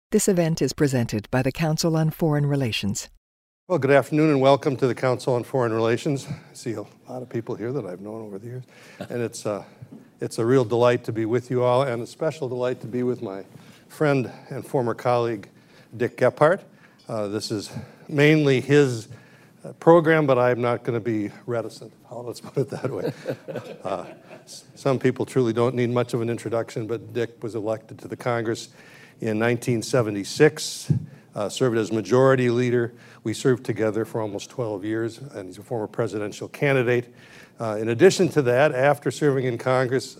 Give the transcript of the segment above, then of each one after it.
This event is presented by the Council on Foreign Relations. Well, good afternoon and welcome to the Council on Foreign Relations. I see a lot of people here that I've known over the years, and it's a real delight to be with you all, and a special delight to be with my friend and former colleague, Dick Gephardt. This is mainly his program, but I'm not going to be reticent. Let's put it that way. Some people truly don't need much of an introduction, but Dick was elected to the Congress in 1976, served as majority leader. We served together for almost 12 years, and he's a former presidential candidate. In addition to that, after serving in Congress,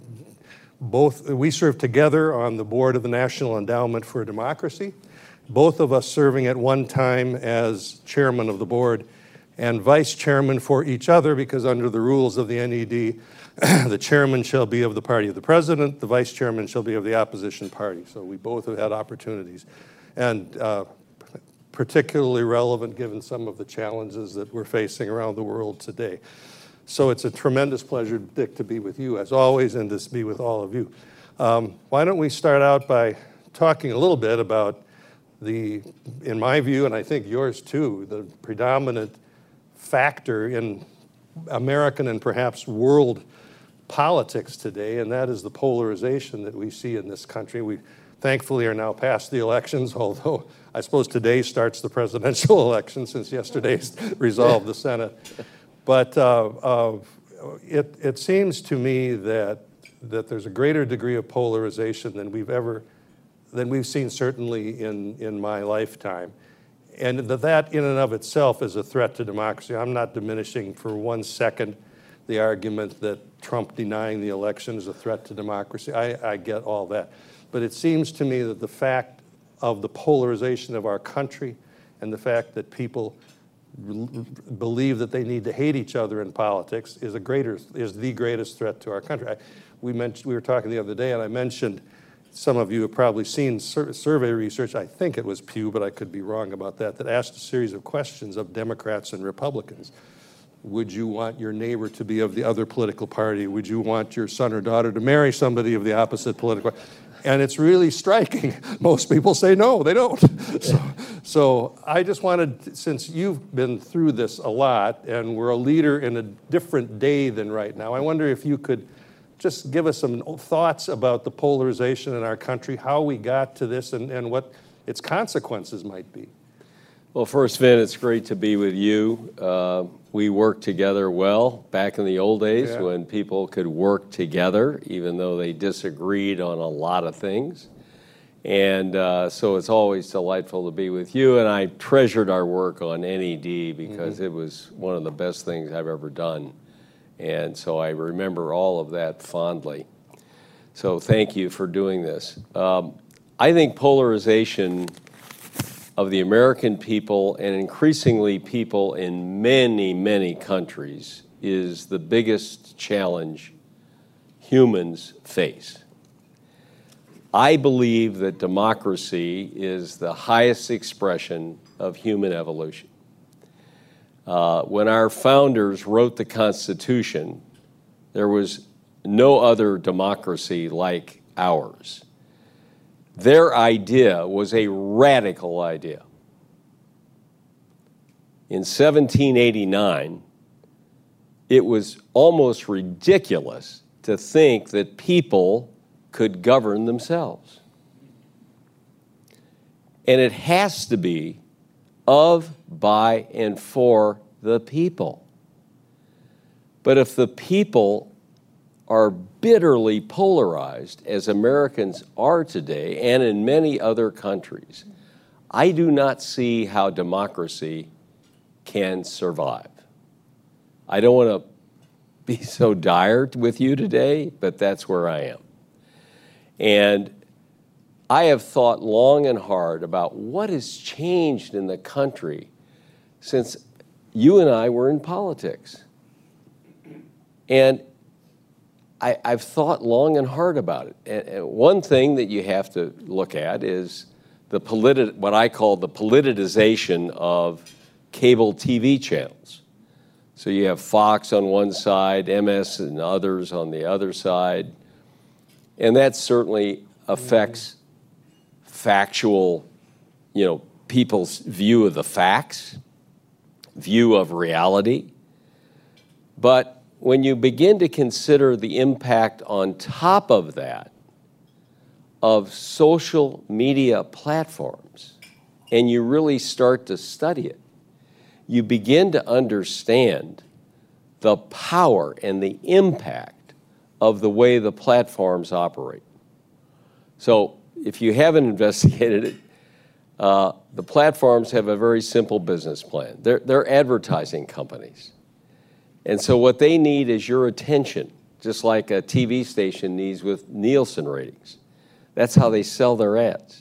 we served together on the board of the National Endowment for Democracy, both of us serving at one time as chairman of the board and vice chairman for each other, because under the rules of the NED, the chairman shall be of the party of the president, the vice chairman shall be of the opposition party. So we both have had opportunities, and particularly relevant given some of the challenges that we're facing around the world today. So it's a tremendous pleasure, Dick, to be with you as always, and to be with all of you. Why don't we start out by talking a little bit about in my view, and I think yours too, the predominant factor in American and perhaps world politics today, and that is the polarization that we see in this country. We thankfully are now past the elections, although I suppose today starts the presidential election since yesterday's resolved the Senate. But it seems to me that there's a greater degree of polarization than we've seen certainly in my lifetime. And that in and of itself is a threat to democracy. I'm not diminishing for 1 second the argument that Trump denying the election is a threat to democracy. I get all that. But it seems to me that the fact of the polarization of our country and the fact that people believe that they need to hate each other in politics is the greatest threat to our country. We were talking the other day, and I mentioned, some of you have probably seen survey research, I think it was Pew, but I could be wrong about that asked a series of questions of Democrats and Republicans. Would you want your neighbor to be of the other political party? Would you want your son or daughter to marry somebody of the opposite political party? And it's really striking. Most people say no, they don't. So I just wanted, since you've been through this a lot and we're a leader in a different day than right now, I wonder if you could just give us some thoughts about the polarization in our country, how we got to this, and what its consequences might be. Well, first, Vin, it's great to be with you. We worked together well back in the old days when people could work together, even though they disagreed on a lot of things. And so it's always delightful to be with you. And I treasured our work on NED because it was one of the best things I've ever done. And so I remember all of that fondly. So thank you for doing this. I think polarization of the American people, and increasingly people in many, many countries, is the biggest challenge humans face. I believe that democracy is the highest expression of human evolution. When our founders wrote the Constitution, there was no other democracy like ours. Their idea was a radical idea. In 1789, it was almost ridiculous to think that people could govern themselves. And it has to be of, by, and for the people. But if the people are bitterly polarized, as Americans are today and in many other countries, I do not see how democracy can survive. I don't want to be so dire with you today, but that's where I am. And I have thought long and hard about what has changed in the country since you and I were in politics. And I've thought long and hard about it. And one thing that you have to look at is what I call the politicization of cable TV channels. So you have Fox on one side, MS and others on the other side, and that certainly affects factual, people's view of the facts, view of reality. But when you begin to consider the impact on top of that of social media platforms, and you really start to study it, you begin to understand the power and the impact of the way the platforms operate. So if you haven't investigated it, the platforms have a very simple business plan. They're advertising companies. And so what they need is your attention, just like a TV station needs with Nielsen ratings. That's how they sell their ads.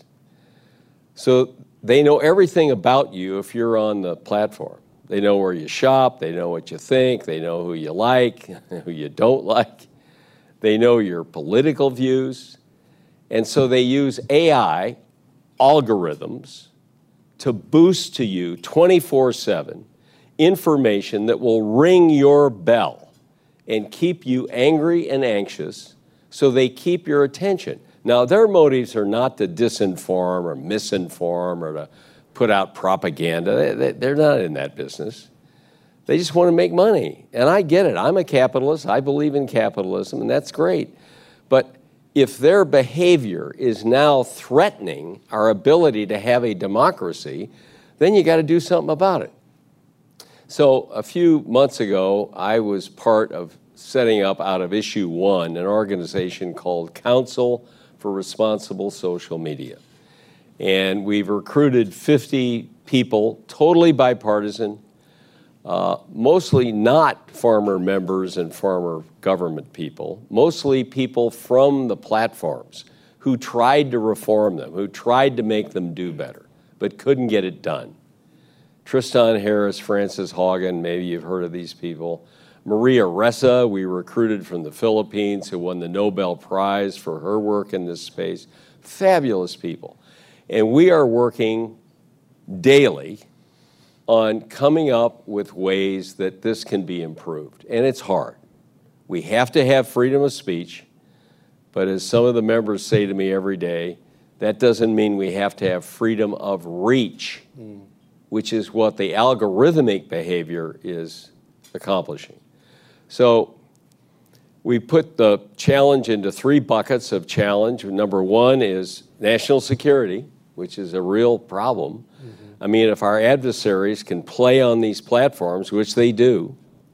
So they know everything about you if you're on the platform. They know where you shop, they know what you think, they know who you like, who you don't like. They know your political views. And so they use AI algorithms to boost to you 24/7 information that will ring your bell and keep you angry and anxious, so they keep your attention. Now, their motives are not to disinform or misinform or to put out propaganda. They're not in that business. They just want to make money. And I get it. I'm a capitalist. I believe in capitalism, and that's great. But if their behavior is now threatening our ability to have a democracy, then you got to do something about it. So a few months ago, I was part of setting up out of Issue 1 an organization called Council for Responsible Social Media. And we've recruited 50 people, totally bipartisan, mostly not former members and former government people, mostly people from the platforms who tried to reform them, who tried to make them do better, but couldn't get it done. Tristan Harris, Frances Haugen, maybe you've heard of these people. Maria Ressa, we recruited from the Philippines, who won the Nobel Prize for her work in this space. Fabulous people. And we are working daily on coming up with ways that this can be improved. And it's hard. We have to have freedom of speech, but as some of the members say to me every day, that doesn't mean we have to have freedom of reach, which is what the algorithmic behavior is accomplishing. So we put the challenge into 3 buckets of challenge. Number 1 is national security, which is a real problem. I mean, if our adversaries can play on these platforms, which they do,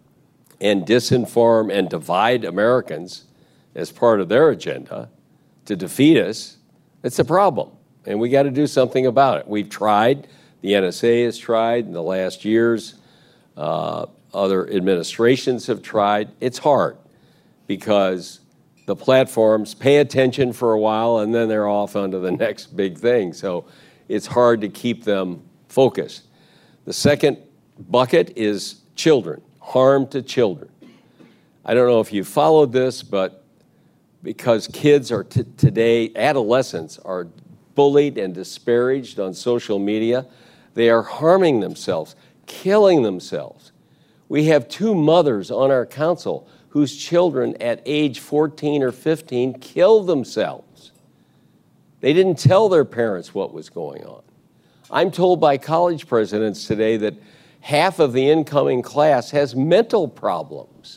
and disinform and divide Americans as part of their agenda to defeat us, it's a problem, and we got to do something about it. We've tried. The NSA has tried in the last years. Other administrations have tried. It's hard because the platforms pay attention for a while, and then they're off onto the next big thing. So it's hard to keep them focused. The second bucket is children, harm to children. I don't know if you followed this, but because kids are today, adolescents are bullied and disparaged on social media, they are harming themselves, killing themselves. We have 2 mothers on our council whose children at age 14 or 15 killed themselves. They didn't tell their parents what was going on. I'm told by college presidents today that half of the incoming class has mental problems.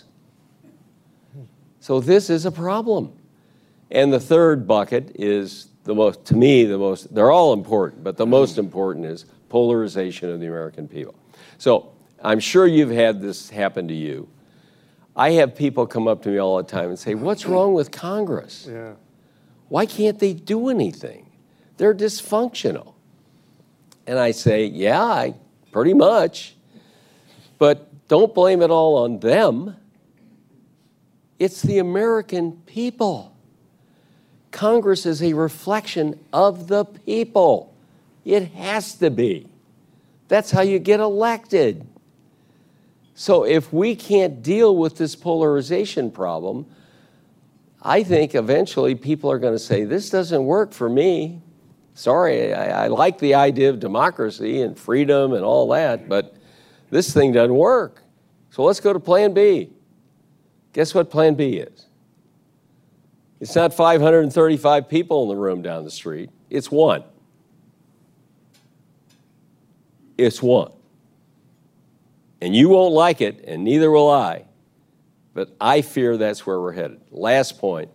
So this is a problem. And the third bucket is they're all important, but the most important is polarization of the American people. So I'm sure you've had this happen to you. I have people come up to me all the time and say, what's wrong with Congress? Yeah. Why can't they do anything? They're dysfunctional. And I say, yeah, pretty much. But don't blame it all on them. It's the American people. Congress is a reflection of the people. It has to be. That's how you get elected. So if we can't deal with this polarization problem, I think eventually people are going to say, this doesn't work for me. Sorry, I like the idea of democracy and freedom and all that, but this thing doesn't work. So let's go to Plan B. Guess what Plan B is? It's not 535 people in the room down the street. It's 1. it's one. And you won't like it, and neither will I, but I fear that's where we're headed. Last point,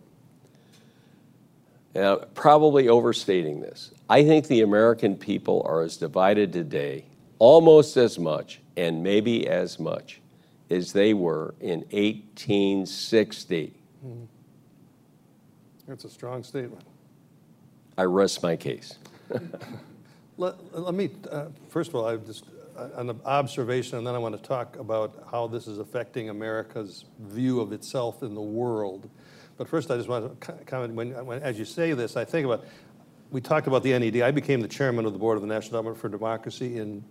probably overstating this. I think the American people are as divided today, almost as much, and maybe as much, as they were in 1860. That's a strong statement. I rest my case. Let me, first of all, an observation, and then I want to talk about how this is affecting America's view of itself in the world. But first, I just want to comment, as you say this, I think about, we talked about the NED. I became the chairman of the board of the National Endowment for Democracy in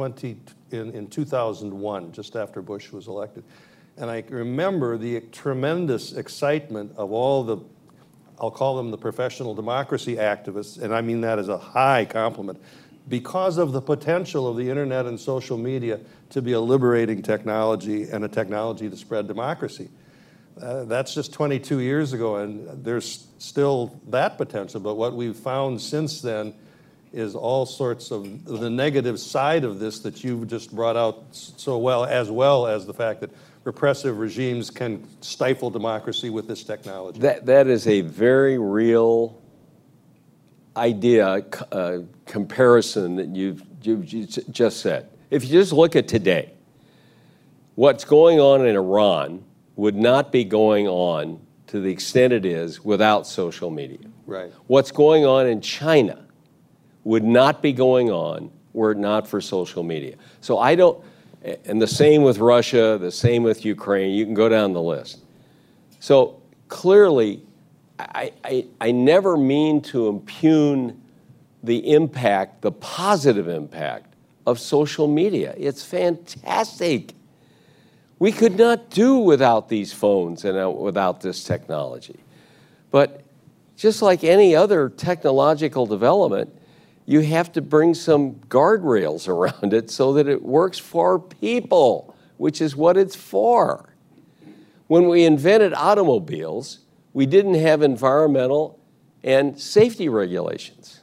2001, just after Bush was elected. And I remember the tremendous excitement of all the, I'll call them the professional democracy activists, and I mean that as a high compliment, because of the potential of the internet and social media to be a liberating technology and a technology to spread democracy. That's just 22 years ago, and there's still that potential, but what we've found since then is all sorts of the negative side of this that you've just brought out so well as the fact that repressive regimes can stifle democracy with this technology. That is a very real idea, comparison that you've just said. If you just look at today, what's going on in Iran would not be going on to the extent it is without social media. Right. What's going on in China would not be going on were it not for social media. So I don't, and the same with Russia, the same with Ukraine, you can go down the list. So clearly, I never mean to impugn the impact, the positive impact of social media. It's fantastic. We could not do without these phones and without this technology. But just like any other technological development, you have to bring some guardrails around it so that it works for people, which is what it's for. When we invented automobiles, we didn't have environmental and safety regulations.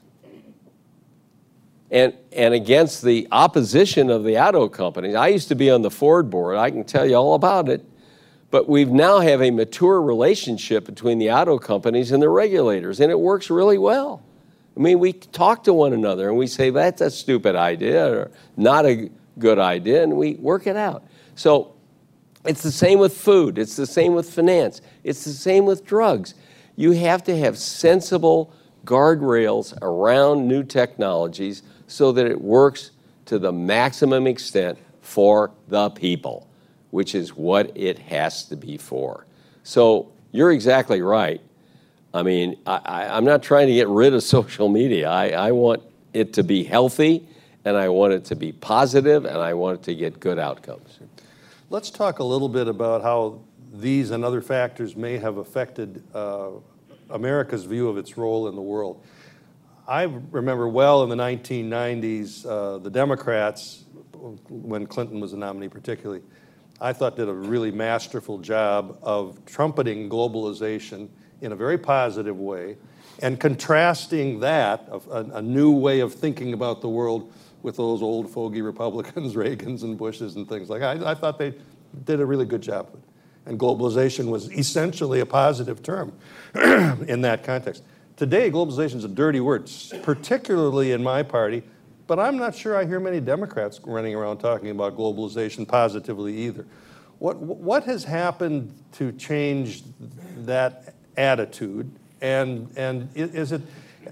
And against the opposition of the auto companies, I used to be on the Ford board, I can tell you all about it, but we now have a mature relationship between the auto companies and the regulators, and it works really well. I mean, we talk to one another and we say, that's a stupid idea or not a good idea, and we work it out. So it's the same with food. It's the same with finance. It's the same with drugs. You have to have sensible guardrails around new technologies so that it works to the maximum extent for the people, which is what it has to be for. So you're exactly right. I mean, I'm not trying to get rid of social media. I want it to be healthy, and I want it to be positive, and I want it to get good outcomes. Let's talk a little bit about how these and other factors may have affected America's view of its role in the world. I remember well in the 1990s, the Democrats, when Clinton was the nominee particularly, I thought did a really masterful job of trumpeting globalization in a very positive way and contrasting that, a new way of thinking about the world with those old fogey Republicans, Reagans and Bushes and things like that. I thought they did a really good job of it. And globalization was essentially a positive term in that context. Today, globalization is a dirty word, particularly in my party, but I'm not sure I hear many Democrats running around talking about globalization positively either. What has happened to change that attitude? And is it,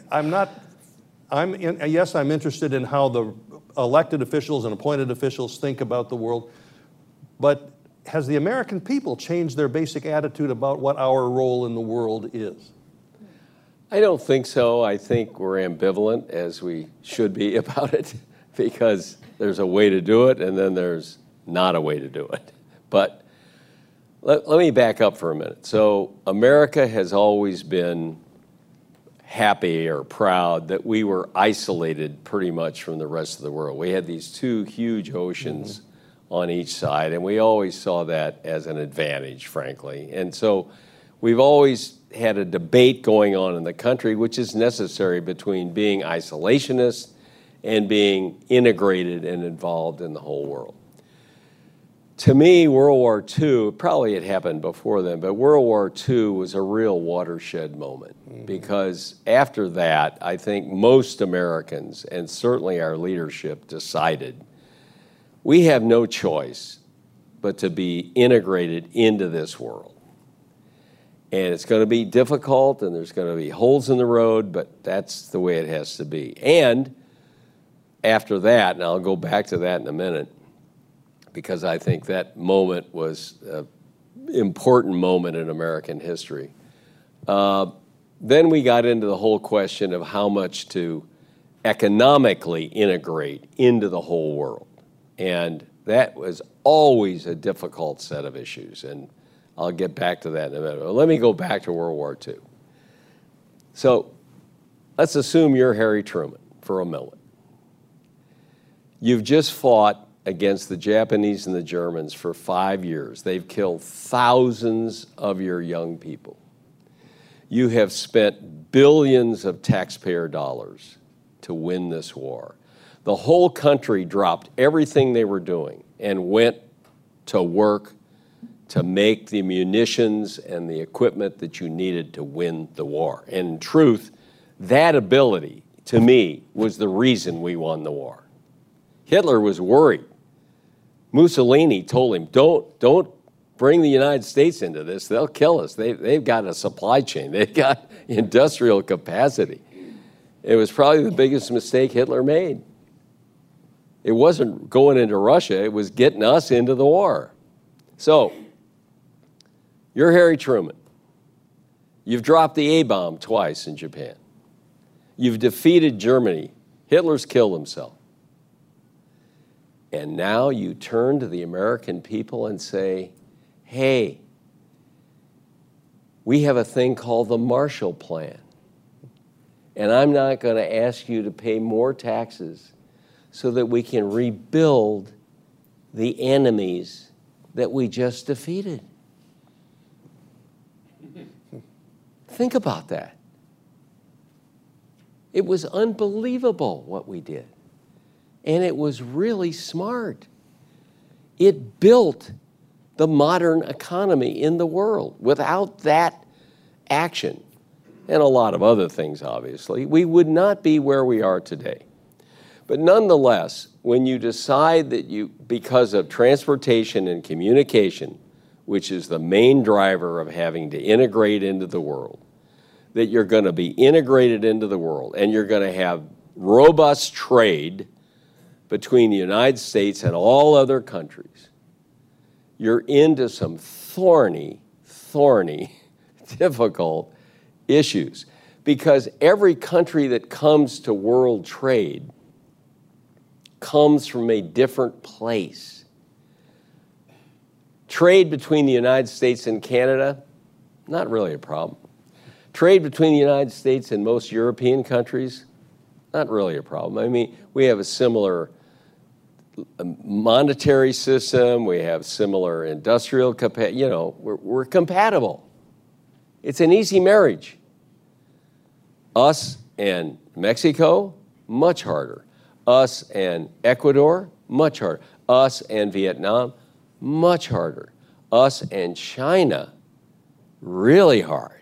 yes, I'm interested in how the elected officials and appointed officials think about the world, but has the American people changed their basic attitude about what our role in the world is? I don't think so. I think we're ambivalent, as we should be about it, because there's a way to do it and then there's not a way to do it. But let me back up for a minute. So America has always been happy or proud that we were isolated pretty much from the rest of the world. We had these two huge oceans on each side, and we always saw that as an advantage, frankly. And so we've always had a debate going on in the country, which is necessary between being isolationist and being integrated and involved in the whole world. To me, World War II, probably it happened before then, but World War II was a real watershed moment because after that, I think most Americans, and certainly our leadership, decided we have no choice but to be integrated into this world. And it's going to be difficult, and there's going to be holes in the road, but that's the way it has to be. And after that, and I'll go back to that in a minute, because I think that moment was an important moment in American history. Then we got into the whole question of how much to economically integrate into the whole world. And that was always a difficult set of issues, and I'll get back to that in a minute. But let me go back to World War II. So let's assume you're Harry Truman for a moment. You've just fought against the Japanese and the Germans for 5 years. They've killed thousands of your young people. You have spent billions of taxpayer dollars to win this war. The whole country dropped everything they were doing and went to work to make the munitions and the equipment that you needed to win the war. And in truth, that ability, to me, was the reason we won the war. Hitler was worried. Mussolini told him, don't bring the United States into this. They'll kill us. They've got a supply chain. They've got industrial capacity. It was probably the biggest mistake Hitler made. It wasn't going into Russia. It was getting us into the war. So, you're Harry Truman. You've dropped the A-bomb twice in Japan. You've defeated Germany. Hitler's killed himself. And now you turn to the American people and say, hey, we have a thing called the Marshall Plan. And I'm not going to ask you to pay more taxes so that we can rebuild the enemies that we just defeated. Think about that. It was unbelievable what we did. And it was really smart. It built the modern economy in the world. Without that action, and a lot of other things, obviously, we would not be where we are today. But nonetheless, when you decide that because of transportation and communication, which is the main driver of having to integrate into the world, that you're going to be integrated into the world and you're going to have robust trade between the United States and all other countries, you're into some thorny, difficult issues. Because every country that comes to world trade comes from a different place. Trade between the United States and Canada, not really a problem. Trade between the United States and most European countries, not really a problem. I mean, we have a similar monetary system, we have similar industrial capacity, we're compatible. It's an easy marriage. Us and Mexico, much harder. Us and Ecuador, much harder. Us and Vietnam, much harder. Us and China, really hard.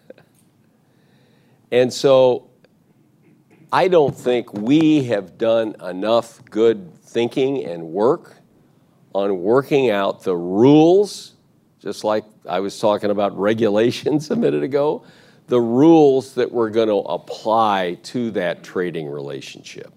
And so I don't think we have done enough good thinking and work on working out the rules, just like I was talking about regulations a minute ago, the rules that we're going to apply to that trading relationship.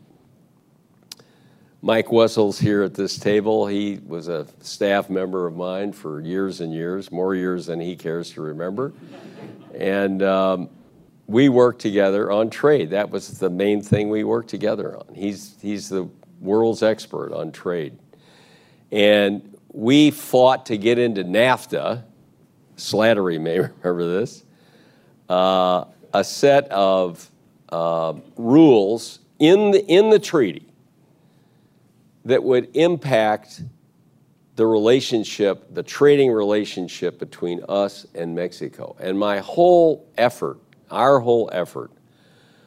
Mike Wessel's here at this table. He was a staff member of mine for years and years, more years than he cares to remember. And we worked together on trade. That was the main thing we worked together on. He's the world's expert on trade. And we fought to get into NAFTA. Slattery may remember this. A set of rules in the treaty that would impact the relationship, the trading relationship between us and Mexico. And my whole effort, our whole effort,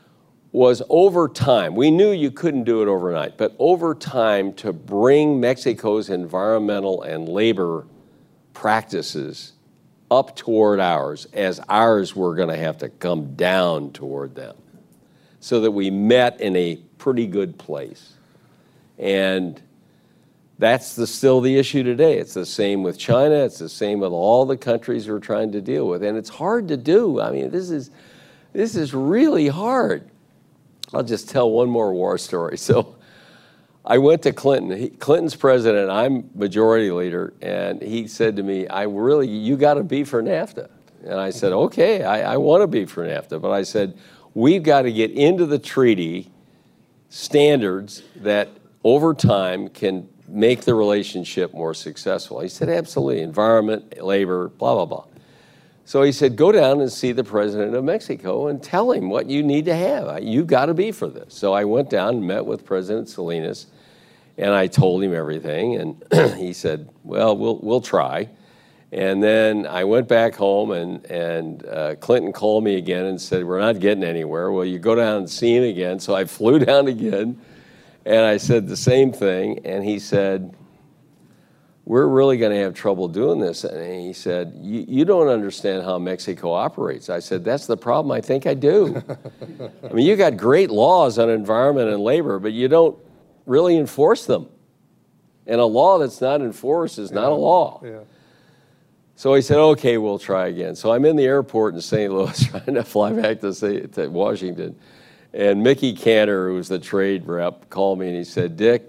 was over time. We knew you couldn't do it overnight, but over time to bring Mexico's environmental and labor practices up toward ours as ours were going to have to come down toward them so that we met in a pretty good place. And that's still the issue today. It's the same with China. It's the same with all the countries we're trying to deal with. And it's hard to do. I mean, this is really hard. I'll just tell one more war story. So I went to Clinton. Clinton's president, I'm majority leader, and he said to me, you got to be for NAFTA. And I said, okay, I want to be for NAFTA. But I said, we've got to get into the treaty standards that over time can make the relationship more successful. He said, absolutely, environment, labor, blah, blah, blah. So he said, go down and see the president of Mexico and tell him what you need to have. You've got to be for this. So I went down and met with President Salinas, and I told him everything, and he said, well, we'll try. And then I went back home, and Clinton called me again and said, we're not getting anywhere. Well, you go down and see him again. So I flew down again, and I said the same thing, and he said, we're really going to have trouble doing this. And he said, you don't understand how Mexico operates. I said, that's the problem. I think I do. I mean, you got great laws on environment and labor, but you don't really enforce them. And a law that's not enforced is not a law. Yeah. So he said, okay, we'll try again. So I'm in the airport in St. Louis trying to fly back to Washington. And Mickey Cantor, who's the trade rep, called me and he said, Dick,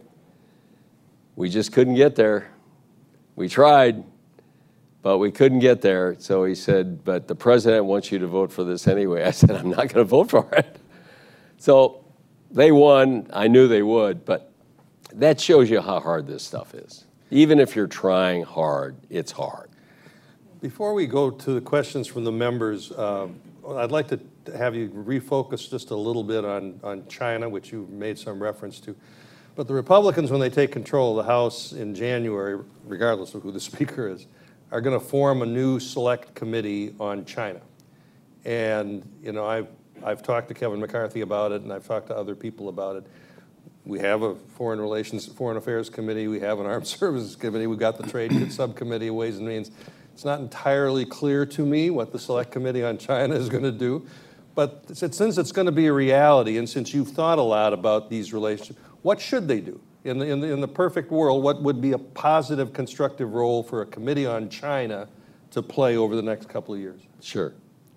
we just couldn't get there. We tried, but we couldn't get there. So he said, but the president wants you to vote for this anyway. I said, I'm not going to vote for it. So they won. I knew they would, but that shows you how hard this stuff is. Even if you're trying hard, it's hard. Before we go to the questions from the members, I'd like to have you refocus just a little bit on China, which you made some reference to. But the Republicans, when they take control of the House in January, regardless of who the speaker is, are going to form a new select committee on China. And, you know, I've talked to Kevin McCarthy about it, and I've talked to other people about it. We have a Foreign Affairs Committee. We have an Armed Services Committee. We've got the Trade Subcommittee, Ways and Means. It's not entirely clear to me what the Select Committee on China is going to do. But since it's going to be a reality, and since you've thought a lot about these relationships, what should they do? In the perfect world, what would be a positive, constructive role for a committee on China to play over the next couple of years? Sure.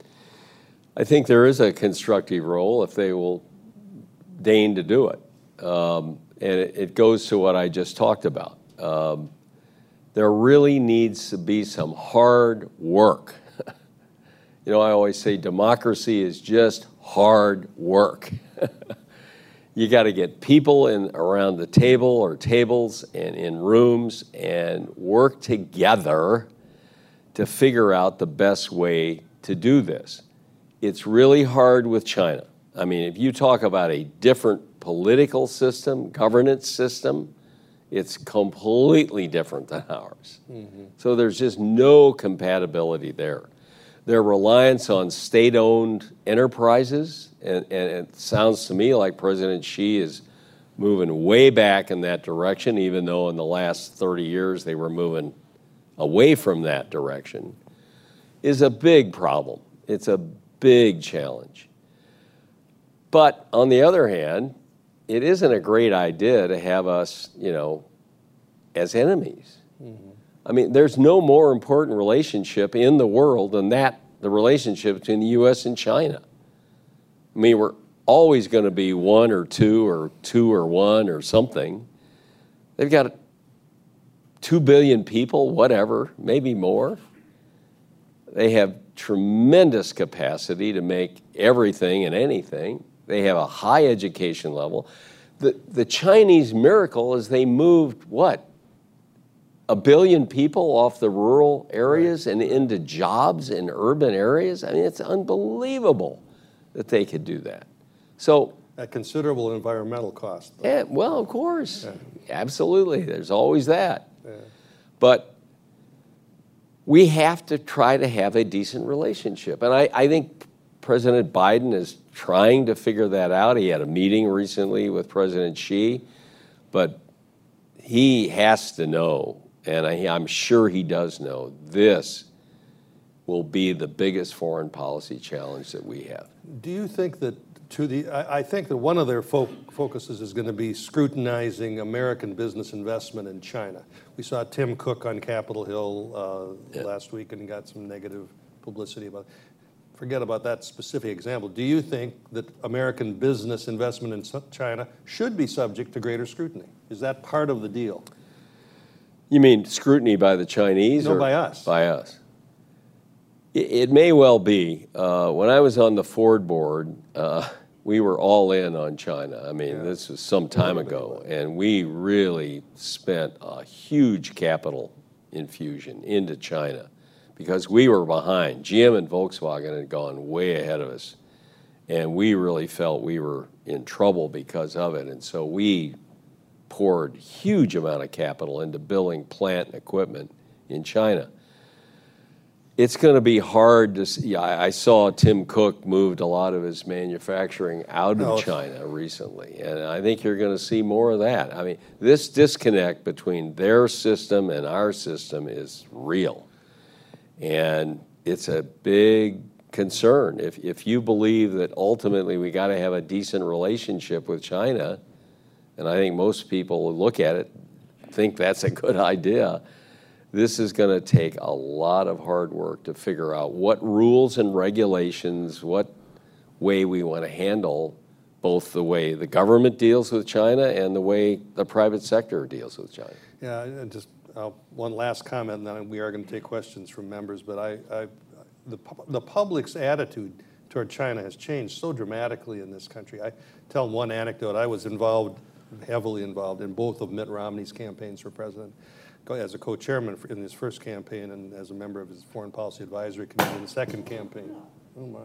I think there is a constructive role if they will deign to do it. And it goes to what I just talked about. There really needs to be some hard work. You know, I always say democracy is just hard work. You got to get people around the table or tables and in rooms and work together to figure out the best way to do this. It's really hard with China. I mean, if you talk about a different political system, governance system, it's completely different than ours. Mm-hmm. So there's just no compatibility there. Their reliance on state-owned enterprises, and it sounds to me like President Xi is moving way back in that direction, even though in the last 30 years they were moving away from that direction, is a big problem. It's a big challenge. But on the other hand, it isn't a great idea to have us, you know, as enemies. Mm-hmm. I mean, there's no more important relationship in the world than the relationship between the U.S. and China. I mean, we're always going to be 1 or 2 or 1 or something. They've got 2 billion people, whatever, maybe more. They have tremendous capacity to make everything and anything. They have a high education level. The Chinese miracle is they moved, what, 1 billion people off the rural areas and into jobs in urban areas? I mean, it's unbelievable that they could do that. So at considerable environmental cost. Yeah, well, of course. Yeah. Absolutely. There's always that. Yeah. But we have to try to have a decent relationship. And I think President Biden has trying to figure that out. He had a meeting recently with President Xi, but he has to know, and I'm sure he does know, this will be the biggest foreign policy challenge that we have. Do you think that I think that one of their focuses is going to be scrutinizing American business investment in China. We saw Tim Cook on Capitol Hill last week and got some negative publicity about it. Forget about that specific example. Do you think that American business investment in China should be subject to greater scrutiny? Is that part of the deal? You mean scrutiny by the Chinese? No, or by us. By us. It may well be. When I was on the Ford board, we were all in on China. I mean, this was some time ago, and we really spent a huge capital infusion into China because we were behind. GM and Volkswagen had gone way ahead of us, and we really felt we were in trouble because of it. And so we poured huge amount of capital into building plant and equipment in China. It's going to be hard to see. I saw Tim Cook moved a lot of his manufacturing out of China recently, and I think you're going to see more of that. I mean, this disconnect between their system and our system is real, and it's a big concern. If you believe that ultimately we got to have a decent relationship with China, and I think most people who look at it think that's a good idea, this is going to take a lot of hard work to figure out what rules and regulations, what way we want to handle both the way the government deals with China and the way the private sector deals with China. Yeah, and just one last comment, and then we are going to take questions from members, but the public's attitude toward China has changed so dramatically in this country. I tell one anecdote. I was heavily involved in both of Mitt Romney's campaigns for president, as a co-chairman in his first campaign and as a member of his Foreign Policy Advisory Committee in the second campaign. Oh my!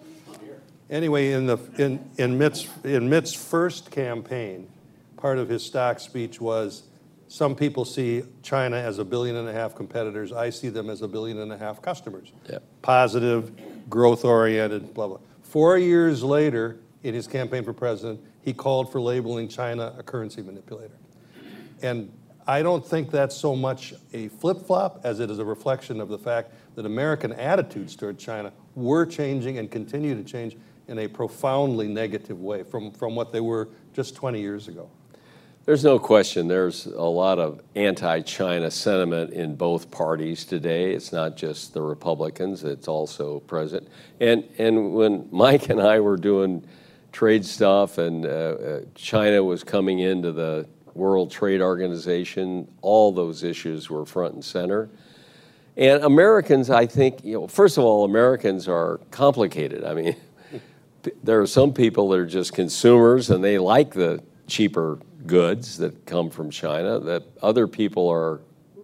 Anyway, in Mitt's first campaign, part of his stock speech was, "Some people see China as 1.5 billion competitors. I see them as 1.5 billion customers. Yep. Positive, growth-oriented, blah blah." 4 years later, in his campaign for president, he called for labeling China a currency manipulator, and I don't think that's so much a flip-flop as it is a reflection of the fact that American attitudes toward China were changing and continue to change in a profoundly negative way from what they were just 20 years ago. There's no question there's a lot of anti-China sentiment in both parties today. It's not just the Republicans, it's also present. And when Mike and I were doing trade stuff and China was coming into the World Trade Organization, all those issues were front and center. And Americans, I think, first of all, Americans are complicated. I mean, there are some people that are just consumers and they like the cheaper goods that come from China, that other people are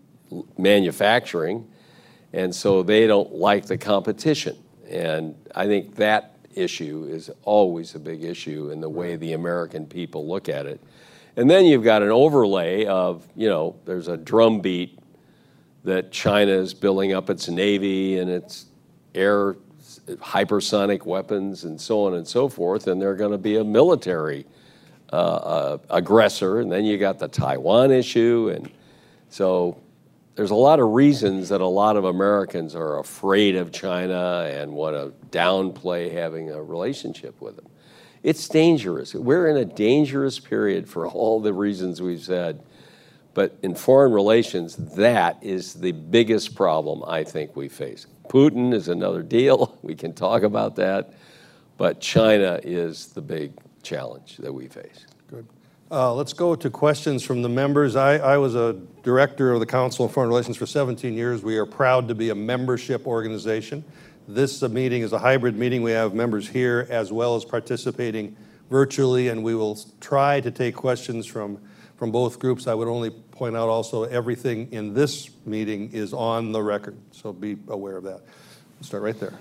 manufacturing, and so they don't like the competition. And I think that issue is always a big issue in the way the American people look at it. And then you've got an overlay of, there's a drumbeat that China is building up its Navy and its air hypersonic weapons and so on and so forth, and they're going to be a military aggressor. And then you got the Taiwan issue. And so there's a lot of reasons that a lot of Americans are afraid of China and want to downplay having a relationship with them. It's dangerous. We're in a dangerous period for all the reasons we've said. But in foreign relations, that is the biggest problem I think we face. Putin is another deal. We can talk about that. But China is the big challenge that we face. Good. Let's go to questions from the members. I was a director of the Council on Foreign Relations for 17 years. We are proud to be a membership organization. This meeting is a hybrid meeting. We have members here as well as participating virtually, and we will try to take questions from both groups. I would only point out also everything in this meeting is on the record, so be aware of that. We'll start right there.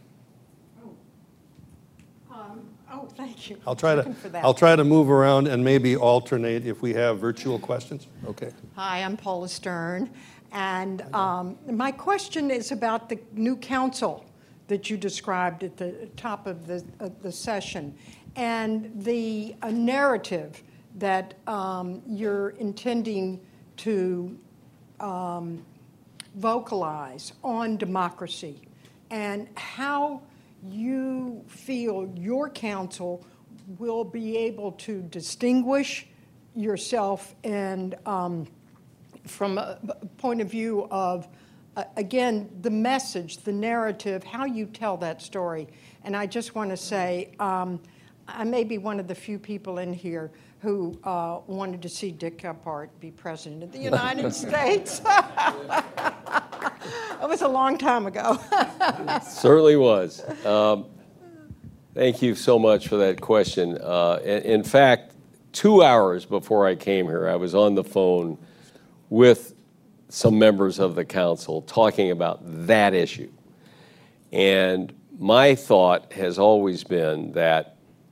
Thank you. I'll try to move around and maybe alternate if we have virtual questions. Okay. Hi, I'm Paula Stern, and my question is about the new council that you described at the top of the session, and the narrative that you're intending to vocalize on democracy, and how you feel your council will be able to distinguish yourself and from a point of view of, again, the message, the narrative, how you tell that story. And I just want to say, I may be one of the few people in here who wanted to see Dick Gephardt be president of the United States. It was a long time ago. Certainly was. Thank you so much for that question. In fact, 2 hours before I came here, I was on the phone with some members of the council talking about that issue. And my thought has always been that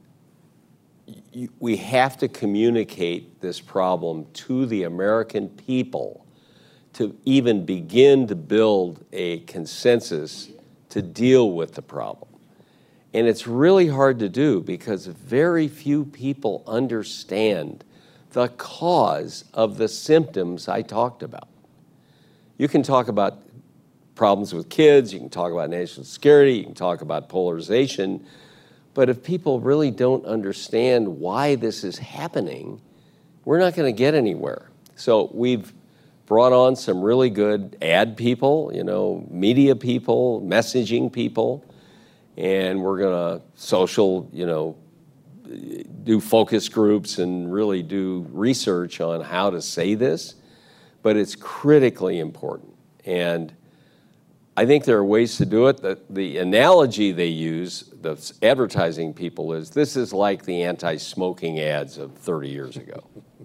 we have to communicate this problem to the American people to even begin to build a consensus to deal with the problem. And it's really hard to do because very few people understand the cause of the symptoms I talked about. You can talk about problems with kids, you can talk about national security, you can talk about polarization, but if people really don't understand why this is happening, we're not going to get anywhere. So we've brought on some really good ad people, media people, messaging people, and we're going to do focus groups and really do research on how to say this, but it's critically important. And I think there are ways to do it. The analogy they use, the advertising people, is this is like the anti-smoking ads of 30 years ago.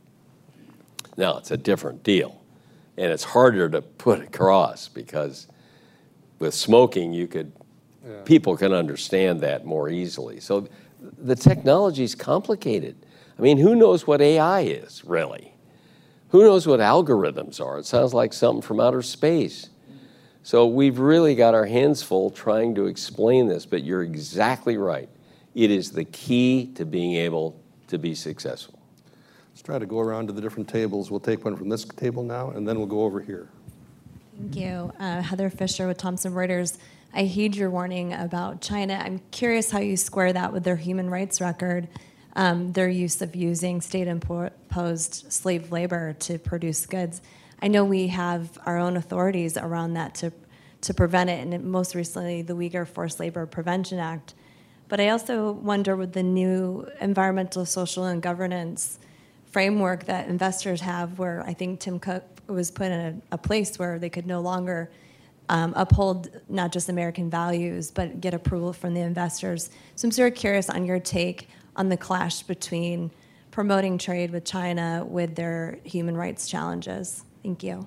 Now, it's a different deal, and it's harder to put across because with smoking, people can understand that more easily. So the technology is complicated. I mean, who knows what AI is, really? Who knows what algorithms are? It sounds like something from outer space. So we've really got our hands full trying to explain this, but you're exactly right. It is the key to being able to be successful. Let's try to go around to the different tables. We'll take one from this table now, and then we'll go over here. Thank you. Heather Fisher with Thomson Reuters. I heed your warning about China. I'm curious how you square that with their human rights record, their use of using state-imposed slave labor to produce goods. I know we have our own authorities around that to prevent it, and most recently the Uyghur Forced Labor Prevention Act. But I also wonder with the new environmental, social, and governance framework that investors have, where I think Tim Cook was put in a place where they could no longer uphold not just American values, but get approval from the investors. So I'm sort of curious on your take on the clash between promoting trade with China with their human rights challenges. Thank you.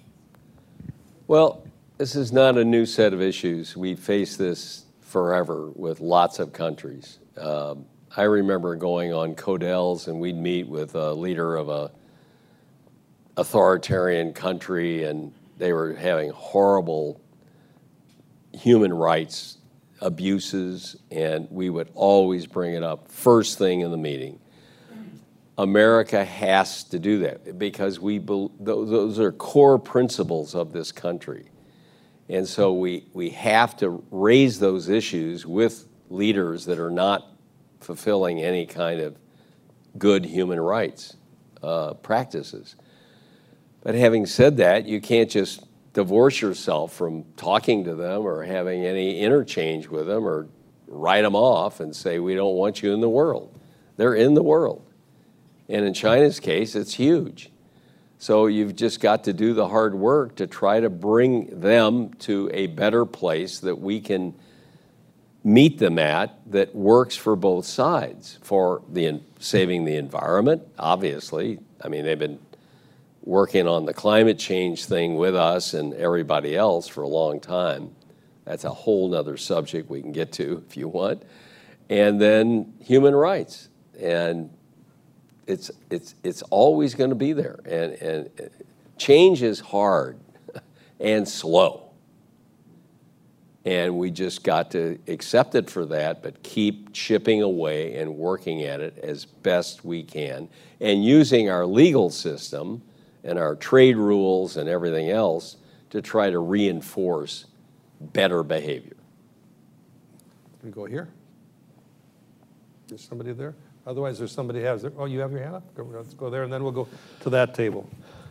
Well, this is not a new set of issues. We face this forever with lots of countries. I remember going on Codell's and we'd meet with a leader of a authoritarian country, and they were having horrible human rights abuses, and we would always bring it up first thing in the meeting. America has to do that because those are core principles of this country. And so we have to raise those issues with leaders that are not fulfilling any kind of good human rights practices. But having said that, you can't just divorce yourself from talking to them or having any interchange with them or write them off and say, we don't want you in the world. They're in the world. And in China's case, it's huge. So you've just got to do the hard work to try to bring them to a better place that we can meet them at that works for both sides, for saving the environment, obviously. I mean, they've been working on the climate change thing with us and everybody else for a long time. That's a whole nother subject we can get to if you want. And then human rights. And it's always going to be there. And change is hard and slow. And we just got to accept it for that, but keep chipping away and working at it as best we can, and using our legal system and our trade rules and everything else to try to reinforce better behavior. Can we go here? There's somebody there? Otherwise, there's somebody has their, oh, you have your hand up? Let's go there, and then we'll go to that table.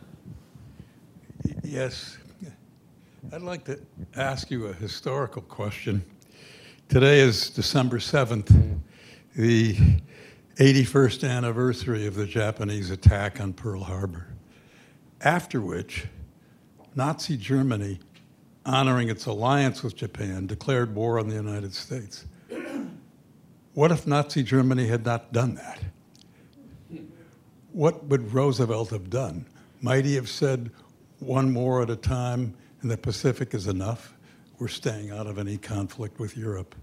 Yes. I'd like to ask you a historical question. Today is December 7th, the 81st anniversary of the Japanese attack on Pearl Harbor, after which Nazi Germany, honoring its alliance with Japan, declared war on the United States. What if Nazi Germany had not done that? What would Roosevelt have done? Might he have said, one war at a time, and the Pacific is enough? We're staying out of any conflict with Europe.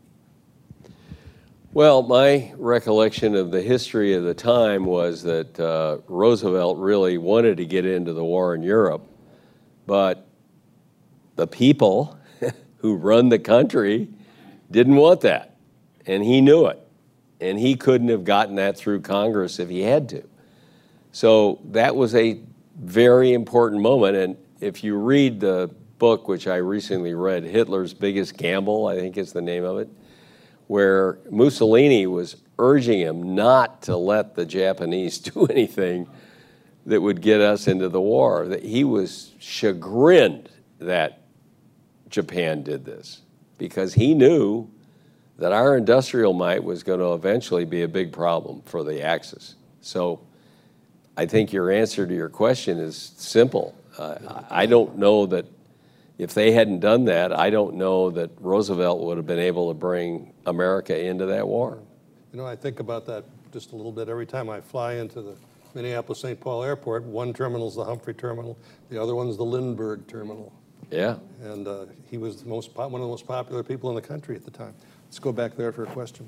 Well, my recollection of the history of the time was that Roosevelt really wanted to get into the war in Europe, but the people who run the country didn't want that, and he knew it, and he couldn't have gotten that through Congress if he had to. So that was a very important moment, and if you read the book, which I recently read, Hitler's Biggest Gamble, I think is the name of it, where Mussolini was urging him not to let the Japanese do anything that would get us into the war. That he was chagrined that Japan did this because he knew that our industrial might was going to eventually be a big problem for the Axis. So I think your answer to your question is simple. I don't know that if they hadn't done that, I don't know that Roosevelt would have been able to bring America into that war. You know, I think about that just a little bit every time I fly into the Minneapolis-St. Paul airport. One terminal's the Humphrey terminal, the other one's the Lindbergh terminal. Yeah. And he was one of the most popular people in the country at the time. Let's go back there for a question.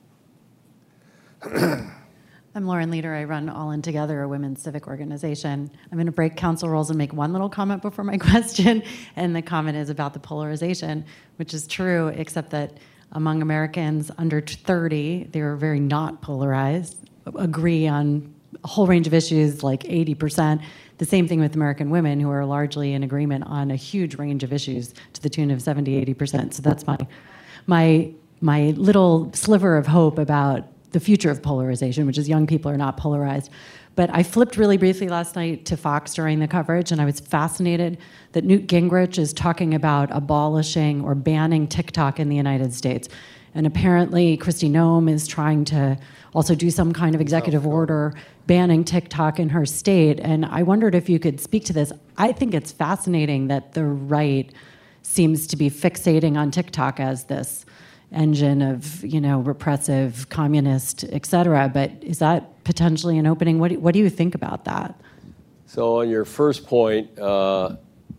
I'm Lauren Leader. I run All In Together, a women's civic organization. I'm going to break council rules and make one little comment before my question, and the comment is about the polarization, which is true, except that among Americans under 30, they are very not polarized, agree on a whole range of issues, like 80%. The same thing with American women, who are largely in agreement on a huge range of issues to the tune of 70, 80%. So that's my little sliver of hope about the future of polarization, which is young people are not polarized. But I flipped really briefly last night to Fox during the coverage, and I was fascinated that Newt Gingrich is talking about abolishing or banning TikTok in the United States. And apparently Kristi Noem is trying to also do some kind of executive order banning TikTok in her state. And I wondered if you could speak to this. I think it's fascinating that the right seems to be fixating on TikTok as this engine of, repressive, communist, et cetera. But is that potentially an opening? What do you think about that? So on your first point, I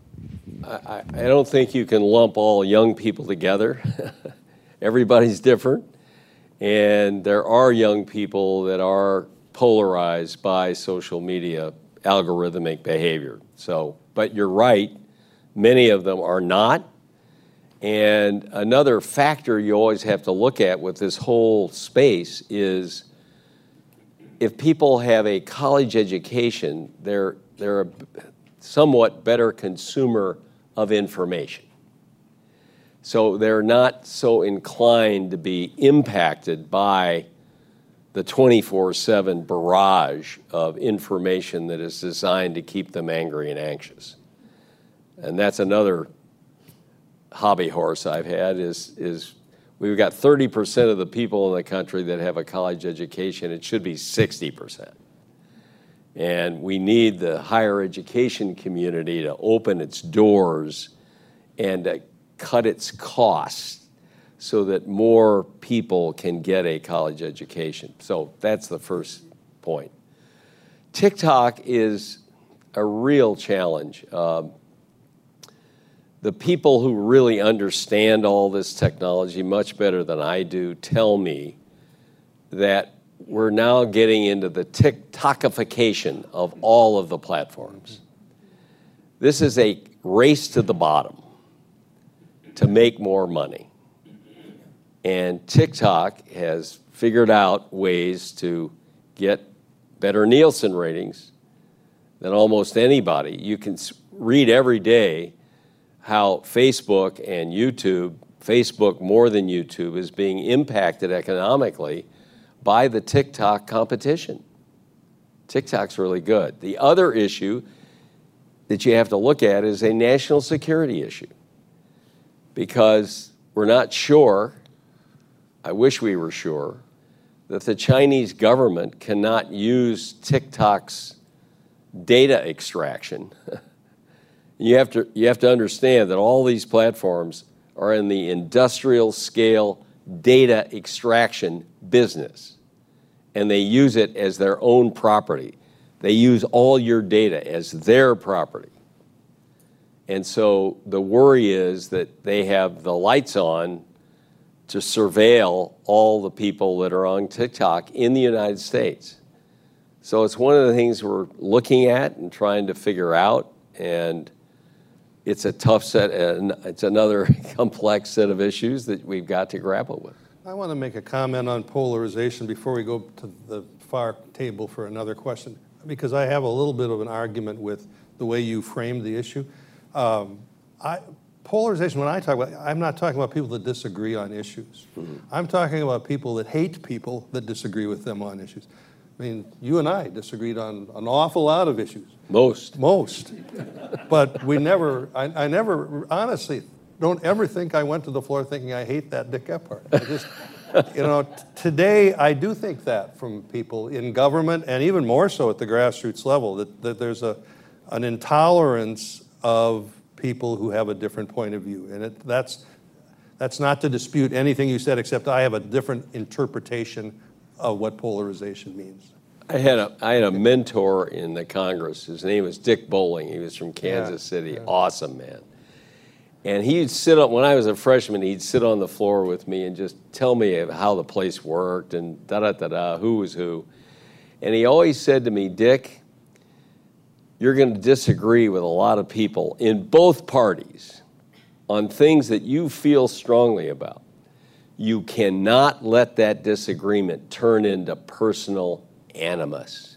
don't think you can lump all young people together. Everybody's different. And there are young people that are polarized by social media algorithmic behavior. But you're right, many of them are not. And another factor you always have to look at with this whole space is if people have a college education, they're a somewhat better consumer of information. So they're not so inclined to be impacted by the 24/7 barrage of information that is designed to keep them angry and anxious. And that's another hobby horse I've had is we've got 30% of the people in the country that have a college education. It should be 60%. And we need the higher education community to open its doors and to cut its costs so that more people can get a college education. So that's the first point. TikTok is a real challenge. The people who really understand all this technology much better than I do tell me that we're now getting into the TikTokification of all of the platforms. This is a race to the bottom to make more money. And TikTok has figured out ways to get better Nielsen ratings than almost anybody. You can read every day how Facebook and YouTube, Facebook more than YouTube, is being impacted economically by the TikTok competition. TikTok's really good. The other issue that you have to look at is a national security issue, because we're not sure, I wish we were sure, that the Chinese government cannot use TikTok's data extraction. You have to understand that all these platforms are in the industrial scale data extraction business, and they use it as their own property. They use all your data as their property. And so the worry is that they have the lights on to surveil all the people that are on TikTok in the United States. So it's one of the things we're looking at and trying to figure out, and it's a tough set, and it's another complex set of issues that we've got to grapple with. I want to make a comment on polarization before we go to the far table for another question, because I have a little bit of an argument with the way you framed the issue. Polarization, when I talk about, I'm not talking about people that disagree on issues. Mm-hmm. I'm talking about people that hate people that disagree with them on issues. I mean, you and I disagreed on an awful lot of issues. Most. But we never, I never, honestly, don't ever think I went to the floor thinking I hate that Dick Gephardt. I just, today I do think that from people in government, and even more so at the grassroots level, that there's an intolerance of people who have a different point of view. And that's not to dispute anything you said, except I have a different interpretation of what polarization means. I had a mentor in the Congress. His name was Dick Bowling. He was from Kansas City. Yeah. Awesome man. And he'd sit up, when I was a freshman, he'd sit on the floor with me and just tell me how the place worked and da-da-da-da, who was who. And he always said to me, Dick, you're going to disagree with a lot of people in both parties on things that you feel strongly about. You cannot let that disagreement turn into personal animus.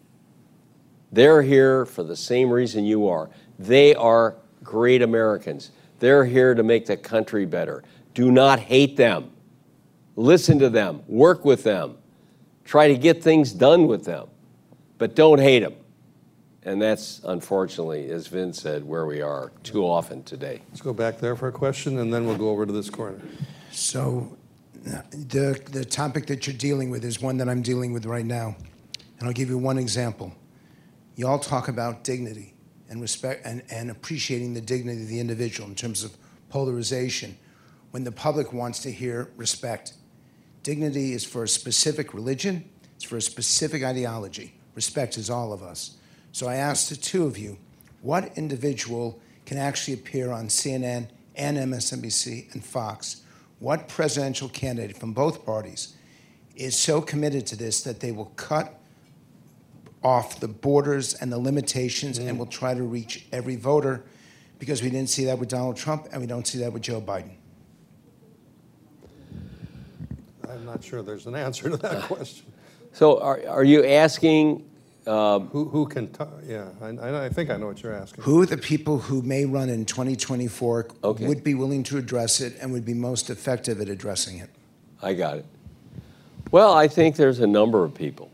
They're here for the same reason you are. They are great Americans. They're here to make the country better. Do not hate them. Listen to them. Work with them. Try to get things done with them. But don't hate them. And that's, unfortunately, as Vin said, where we are too often today. Let's go back there for a question, and then we'll go over to this corner. So the topic that you're dealing with is one that I'm dealing with right now. And I'll give you one example. You all talk about dignity and respect and appreciating the dignity of the individual in terms of polarization when the public wants to hear respect. Dignity is for a specific religion. It's for a specific ideology. Respect is all of us. So I asked the two of you, what individual can actually appear on CNN and MSNBC and Fox? What presidential candidate from both parties is so committed to this that they will cut off the borders and the limitations and will try to reach every voter? Because we didn't see that with Donald Trump and we don't see that with Joe Biden. I'm not sure there's an answer to that question. So are you asking... who can talk? Yeah, I think I know what you're asking. Who are the people who may run in 2024 would be willing to address it and would be most effective at addressing it? I got it. Well, I think there's a number of people.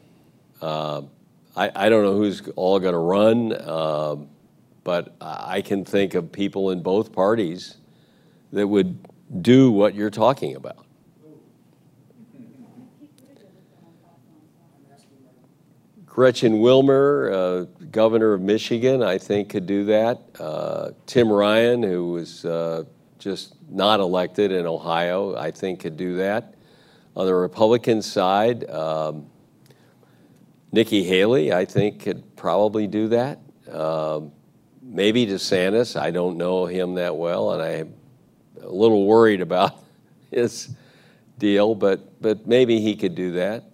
I don't know who's all going to run, but I can think of people in both parties that would do what you're talking about. Gretchen Whitmer, governor of Michigan, I think could do that. Tim Ryan, who was just not elected in Ohio, I think could do that. On the Republican side, Nikki Haley, I think, could probably do that. Maybe DeSantis. I don't know him that well, and I'm a little worried about his deal, but maybe he could do that.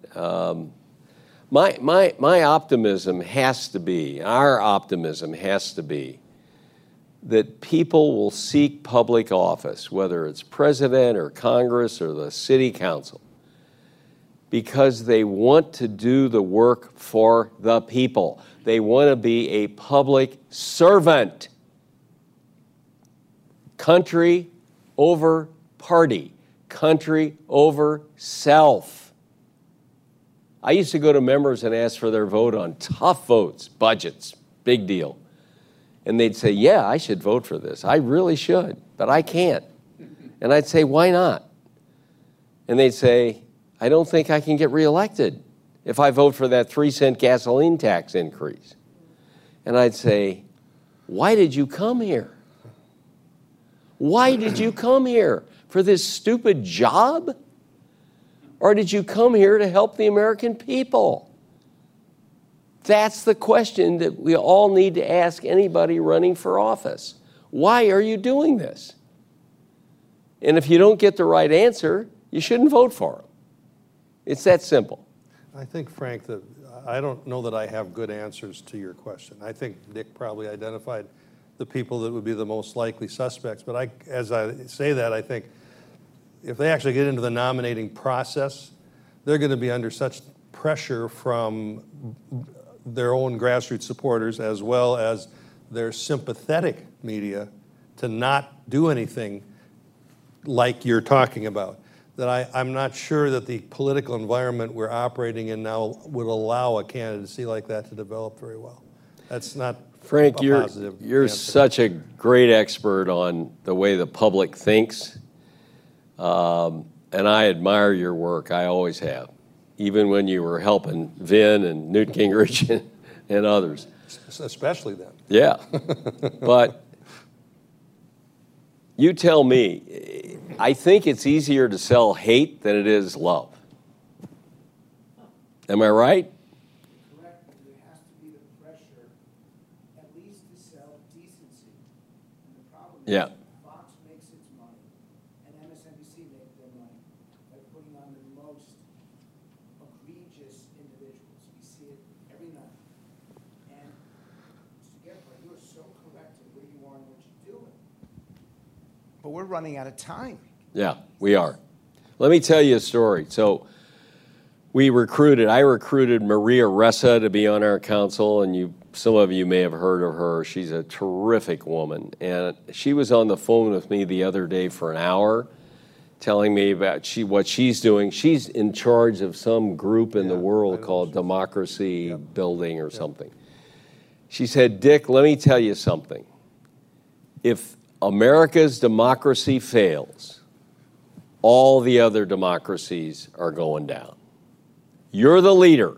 My optimism has to be, our optimism has to be, that people will seek public office, whether it's president or Congress or the city council, because they want to do the work for the people. They want to be a public servant. Country over party. Country over self. I used to go to members and ask for their vote on tough votes, budgets, big deal. And they'd say, yeah, I should vote for this. I really should, but I can't. And I'd say, why not? And they'd say, I don't think I can get reelected if I vote for that 3-cent gasoline tax increase. And I'd say, why did you come here? Why did you come here? For this stupid job? Or did you come here to help the American people? That's the question that we all need to ask anybody running for office. Why are you doing this? And if you don't get the right answer, you shouldn't vote for them. It's that simple. I think, Frank, that I don't know that I have good answers to your question. I think Dick probably identified the people that would be the most likely suspects. But as I say that, I think if they actually get into the nominating process, they're going to be under such pressure from their own grassroots supporters as well as their sympathetic media to not do anything like you're talking about, that I'm not sure that the political environment we're operating in now would allow a candidacy like that to develop very well. That's not Frank, a positive you're answer. such a great expert on the way the public thinks, and I admire your work. I always have, even when you were helping Vin and Newt Gingrich and others. Especially then. Yeah, but you tell me, I think it's easier to sell hate than it is love. Am I right? Correct, but there has to be the pressure, at least to sell decency. And the problem Yeah. is Fox makes its money, and MSNBC makes their money by putting on the most egregious individuals. We see it every night. And Mr. Gephardt, you are so correct in where you are and what you're doing. But we're running out of time. Yeah, we are. Let me tell you a story. So I recruited Maria Ressa to be on our council, and some of you may have heard of her. She's a terrific woman. And she was on the phone with me the other day for an hour telling me about what she's doing. She's in charge of some group in the world called Democracy Building or something. She said, Dick, let me tell you something. If America's democracy fails, all the other democracies are going down. You're the leader.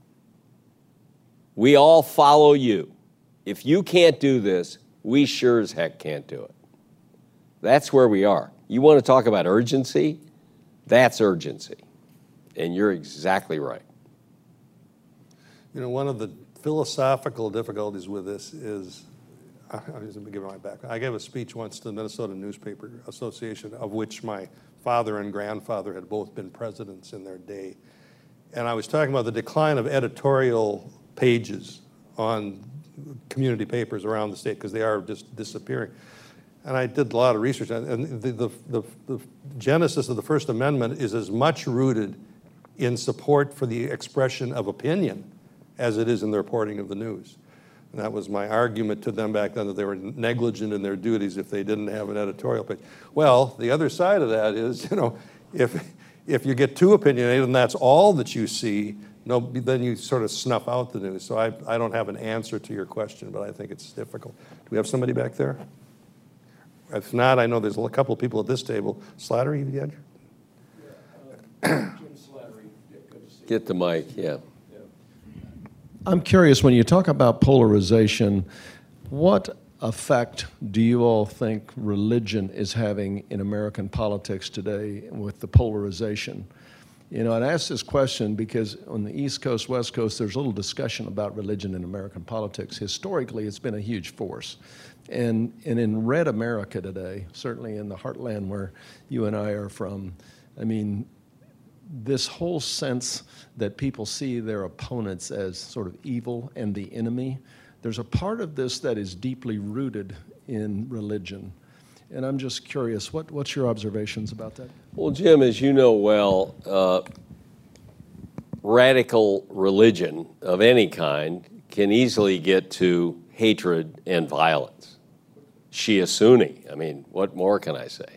We all follow you. If you can't do this, we sure as heck can't do it. That's where we are. You want to talk about urgency? That's urgency. And you're exactly right. You know, one of the philosophical difficulties with this is, I'm just going to give my background. I gave a speech once to the Minnesota Newspaper Association, of which my father and grandfather had both been presidents in their day. And I was talking about the decline of editorial pages on community papers around the state because they are just disappearing. And I did a lot of research. And the genesis of the First Amendment is as much rooted in support for the expression of opinion as it is in the reporting of the news. And that was my argument to them back then, that they were negligent in their duties if they didn't have an editorial page. Well, the other side of that is, you know, if you get too opinionated and that's all that you see, then you sort of snuff out the news. So I don't have an answer to your question, but I think it's difficult. Do we have somebody back there? If not, I know there's a couple of people at this table. Slattery, you had? Jim Slattery. Good to see you. Get the mic, yeah. I'm curious, when you talk about polarization, what effect do you all think religion is having in American politics today with the polarization? You know, I'd ask this question because on the East Coast, West Coast, there's a little discussion about religion in American politics. Historically, it's been a huge force. And in red America today, certainly in the heartland where you and I are from, I mean, this whole sense that people see their opponents as sort of evil and the enemy, there's a part of this that is deeply rooted in religion. And I'm just curious, what's your observations about that? Well, Jim, as you know well, radical religion of any kind can easily get to hatred and violence. Shia Sunni, I mean, what more can I say?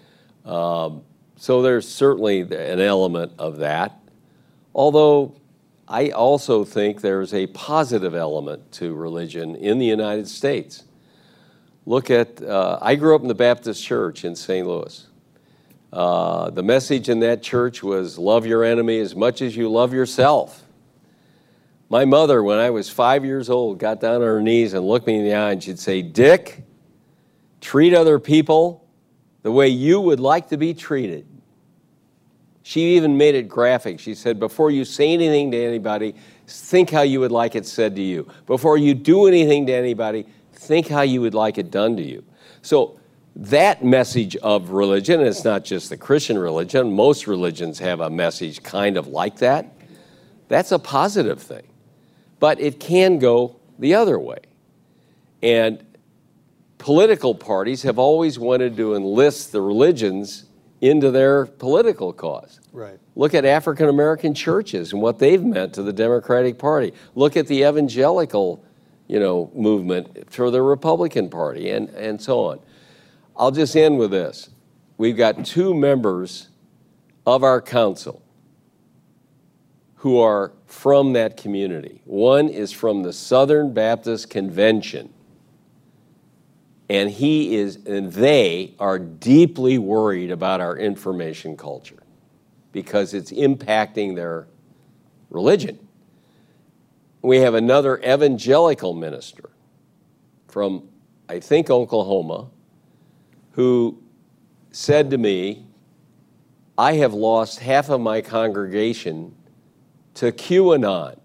So there's certainly an element of that, although I also think there's a positive element to religion in the United States. Look at, I grew up in the Baptist church in St. Louis. The message in that church was love your enemy as much as you love yourself. My mother, when I was 5 years old, got down on her knees and looked me in the eye and she'd say, Dick, treat other people the way you would like to be treated. She even made it graphic. She said, before you say anything to anybody, think how you would like it said to you. Before you do anything to anybody, think how you would like it done to you. So that message of religion, and it's not just the Christian religion, most religions have a message kind of like that. That's a positive thing. But it can go the other way. And political parties have always wanted to enlist the religions into their political cause. Right. Look at African American churches and what they've meant to the Democratic Party. Look at the evangelical, movement for the Republican Party and so on. I'll just end with this. We've got 2 members of our council who are from that community. One is from the Southern Baptist Convention, and they are deeply worried about our information culture because it's impacting their religion. We have another evangelical minister from, I think, Oklahoma, who said to me, I have lost half of my congregation to QAnon.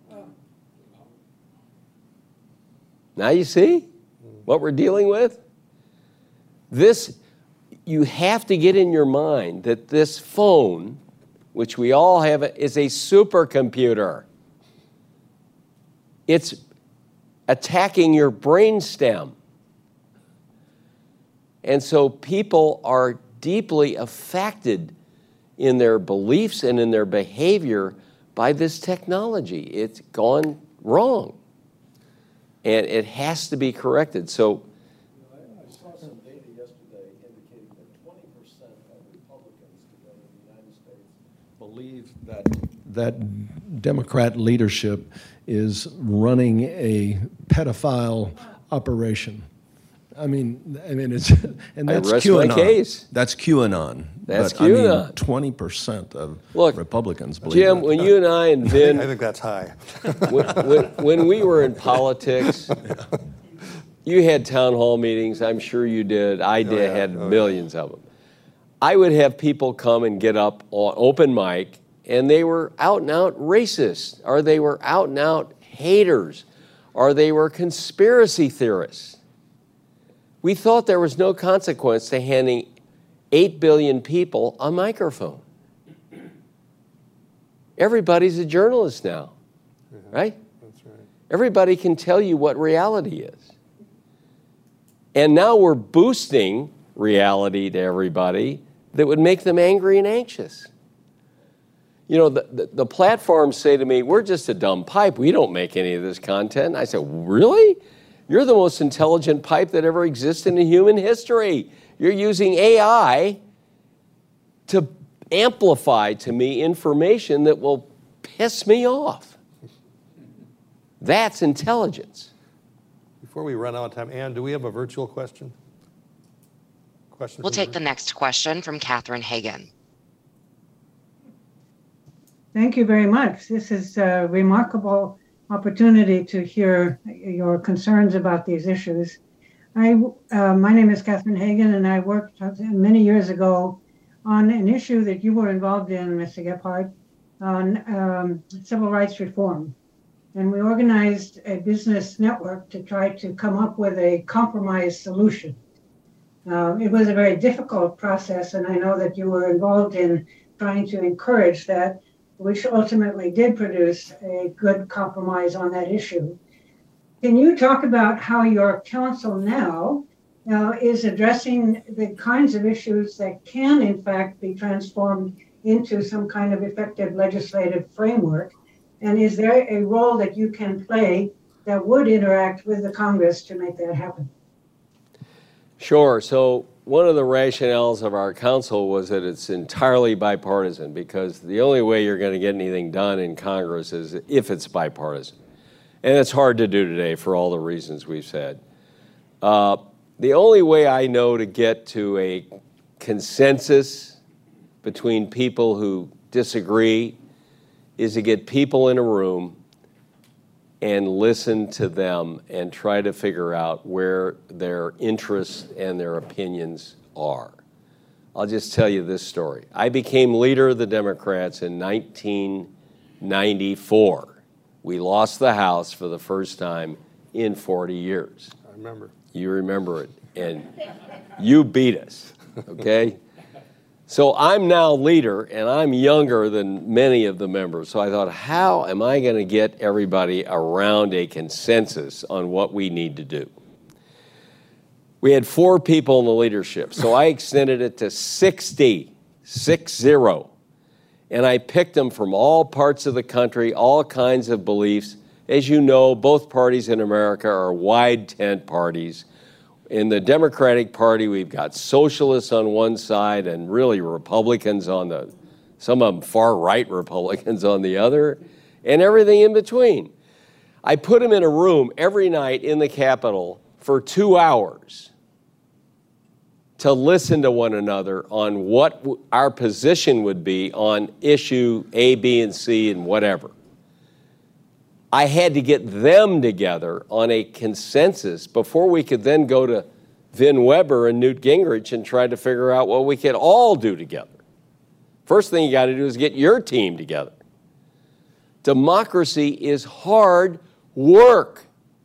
Now you see what we're dealing with? You have to get in your mind that this phone, which we all have, is a supercomputer. It's attacking your brainstem. And so people are deeply affected in their beliefs and in their behavior by this technology. It's gone wrong. And it has to be corrected. So I saw some data yesterday indicating that 20% of Republicans today in the United States believe that Democrat leadership is running a pedophile operation. I mean, it's and that's I rest QAnon. my case. That's QAnon. That's but, QAnon. 20% of Republicans believe Jim, that. when you and I and Vin, I think that's high. when we were in politics, you had town hall meetings. I'm sure you did. I did. Had millions of them. I would have people come and get up on open mic, and they were out and out racist, or they were out and out haters, or they were conspiracy theorists. We thought there was no consequence to handing 8 billion people a microphone. Everybody's a journalist now, right? That's right. Everybody can tell you what reality is. And now we're boosting reality to everybody that would make them angry and anxious. The platforms say to me, we're just a dumb pipe. We don't make any of this content. I said, really? You're the most intelligent pipe that ever existed in human history. You're using AI to amplify to me information that will piss me off. That's intelligence. Before we run out of time, Ann, do we have a virtual question? We'll take the next question from Catherine Hagan. Thank you very much. This is a remarkable opportunity to hear your concerns about these issues. My name is Catherine Hagan, and I worked many years ago on an issue that you were involved in, Mr. Gephardt, on civil rights reform. And we organized a business network to try to come up with a compromise solution. It was a very difficult process, and I know that you were involved in trying to encourage that, which ultimately did produce a good compromise on that issue. Can you talk about how your council now is addressing the kinds of issues that can, in fact, be transformed into some kind of effective legislative framework? And is there a role that you can play that would interact with the Congress to make that happen? Sure. So one of the rationales of our council was that it's entirely bipartisan, because the only way you're going to get anything done in Congress is if it's bipartisan. And it's hard to do today for all the reasons we've said. The only way I know to get to a consensus between people who disagree is to get people in a room and listen to them and try to figure out where their interests and their opinions are. I'll just tell you this story. I became leader of the Democrats in 1994. We lost the House for the first time in 40 years. I remember. You remember it, and you beat us, okay? So I'm now leader, and I'm younger than many of the members. So I thought, how am I going to get everybody around a consensus on what we need to do? We had 4 people in the leadership, so I extended it to 60, 6-0. And I picked them from all parts of the country, all kinds of beliefs. As you know, both parties in America are wide tent parties. In the Democratic Party, we've got socialists on one side and really Republicans on some of them far-right Republicans on the other, and everything in between. I put them in a room every night in the Capitol for 2 hours to listen to one another on what our position would be on issue A, B, and C, and whatever. I had to get them together on a consensus before we could then go to Vin Weber and Newt Gingrich and try to figure out what we could all do together. First thing you got to do is get your team together. Democracy is hard work.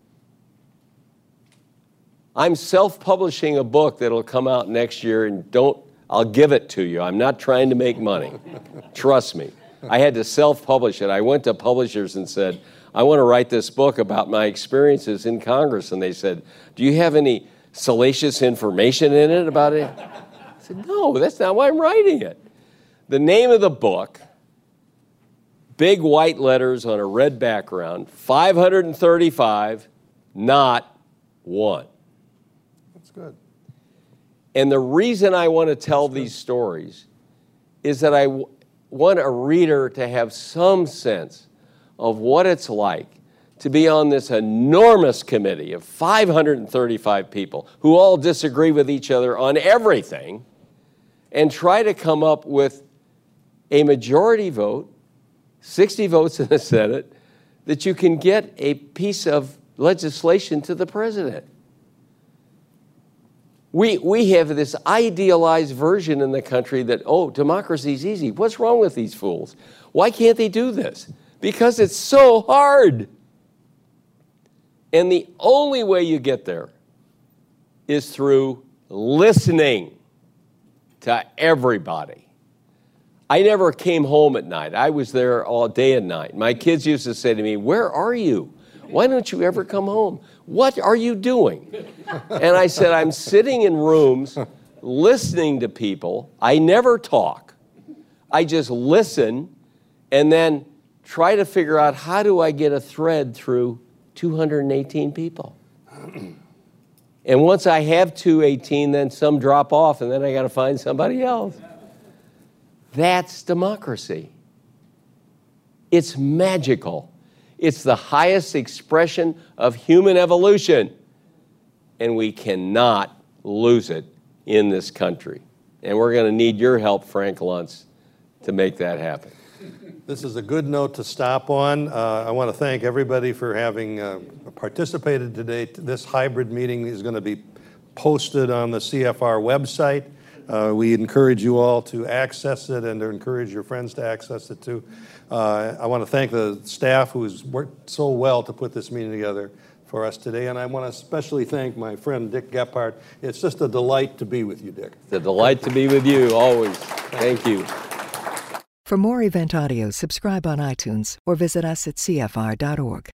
I'm self-publishing a book that'll come out next year, and I'll give it to you. I'm not trying to make money. Trust me. I had to self-publish it. I went to publishers and said, I want to write this book about my experiences in Congress. And they said, do you have any salacious information in it about it? I said, no, that's not why I'm writing it. The name of the book, big white letters on a red background, 535, not one. That's good. And the reason I want to tell these stories is that I want a reader to have some sense of what it's like to be on this enormous committee of 535 people who all disagree with each other on everything and try to come up with a majority vote, 60 votes in the Senate, that you can get a piece of legislation to the president. We have this idealized version in the country that, oh, democracy's easy. What's wrong with these fools? Why can't they do this? Because it's so hard. And the only way you get there is through listening to everybody. I never came home at night. I was there all day and night. My kids used to say to me, where are you? Why don't you ever come home? What are you doing? And I said, I'm sitting in rooms listening to people. I never talk. I just listen and then try to figure out, how do I get a thread through 218 people? And once I have 218, then some drop off, and then I got to find somebody else. That's democracy. It's magical. It's the highest expression of human evolution, and we cannot lose it in this country. And we're going to need your help, Frank Luntz, to make that happen. This is a good note to stop on. I want to thank everybody for having participated today. This hybrid meeting is going to be posted on the CFR website. We encourage you all to access it and to encourage your friends to access it too. I want to thank the staff who's worked so well to put this meeting together for us today. And I want to especially thank my friend Dick Gephardt. It's just a delight to be with you, Dick. It's a delight to be with you, always. Thank you. For more event audio, subscribe on iTunes or visit us at cfr.org.